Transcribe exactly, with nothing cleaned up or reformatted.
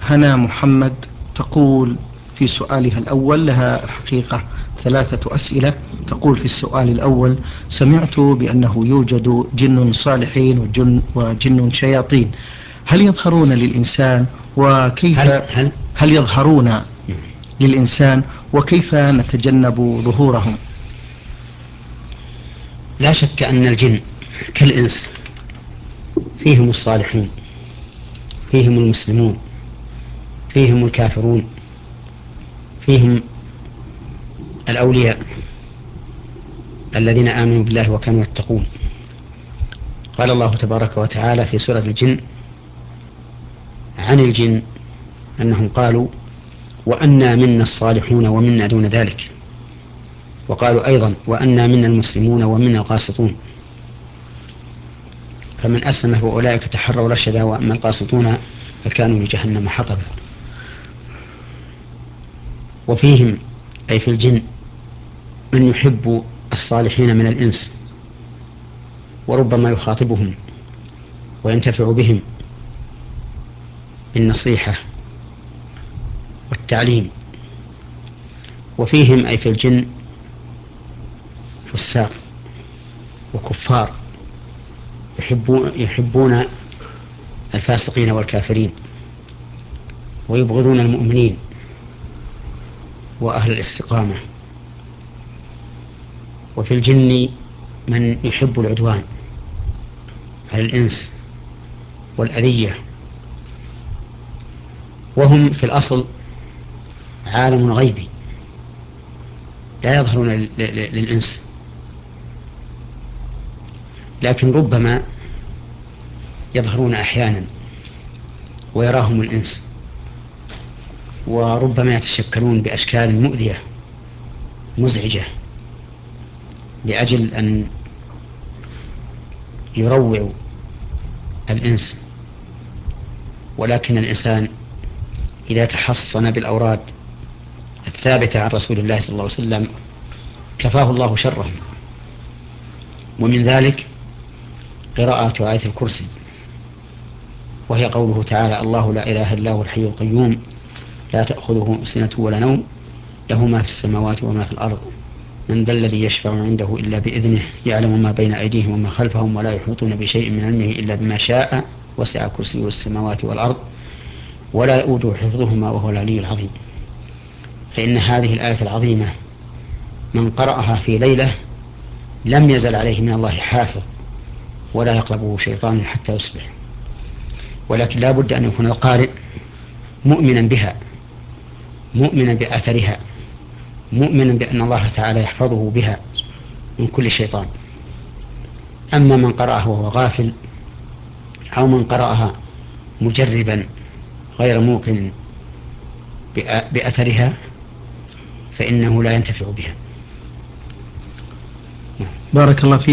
هنا محمد تقول في سؤالها الأول، لها الحقيقة ثلاثة أسئلة. تقول في السؤال الأول: سمعت بأنه يوجد جن صالحين وجن, وجن شياطين، هل يظهرون للإنسان وكيف هل, هل, هل يظهرون للإنسان وكيف نتجنب ظهورهم؟ لا شك أن الجن كالإنس فيهم الصالحون، فيهم المسلمون، فيهم الكافرون، فيهم الأولياء الذين آمنوا بالله وكانوا يتقون. قال الله تبارك وتعالى في سورة الجن عن الجن أنهم قالوا: وأنا منا الصالحون ومنا دون ذلك. وقالوا أيضا: وأنا منا المسلمون ومنا القاسطون. فمن أسلم فأولئك تحروا رشدا، وأما القاسطون فكانوا لجهنم حطبا. وفيهم أي في الجن من يحب الصالحين من الإنس، وربما يخاطبهم وينتفع بهم بالنصيحة والتعليم. وفيهم أي في الجن فساق وكفار يحبون, يحبون الفاسقين والكافرين، ويبغضون المؤمنين وأهل الاستقامة. وفي الجن من يحب العدوان على الإنس والأذية. وهم في الأصل عالم غيبي لا يظهرون للإنس، لكن ربما يظهرون أحيانا ويراهم الإنس، وربما يتشكلون بأشكال مؤذية مزعجة لأجل أن يروعوا الإنس. ولكن الإنسان إذا تحصن بالأوراد الثابتة عن رسول الله صلى الله عليه وسلم كفاه الله شرهم. ومن ذلك قراءة آية الكرسي، وهي قوله تعالى: الله لا إله إلا هو الحي القيوم لا تأخذه سنة ولا نوم له ما في السماوات وما في الأرض من ذا الذي يشفع عنده إلا بإذنه يعلم ما بين أيديهم وما خلفهم ولا يحيطون بشيء من علمه إلا بما شاء وسع كرسيه السماوات والأرض ولا يؤوده حفظهما وهو العلي العظيم. فإن هذه الآية العظيمة من قرأها في ليلة لم يزل عليه من الله حافظ ولا يقربه شيطان حتى يصبح. ولكن لا بد أن يكون القارئ مؤمنا بها، مؤمنا بأثرها، مؤمنا بأن الله تعالى يحفظه بها من كل شيطان. أما من قرأها وهو غافل أو من قرأها مجربا غير موقن بأثرها فإنه لا ينتفع بها. بارك الله فيك.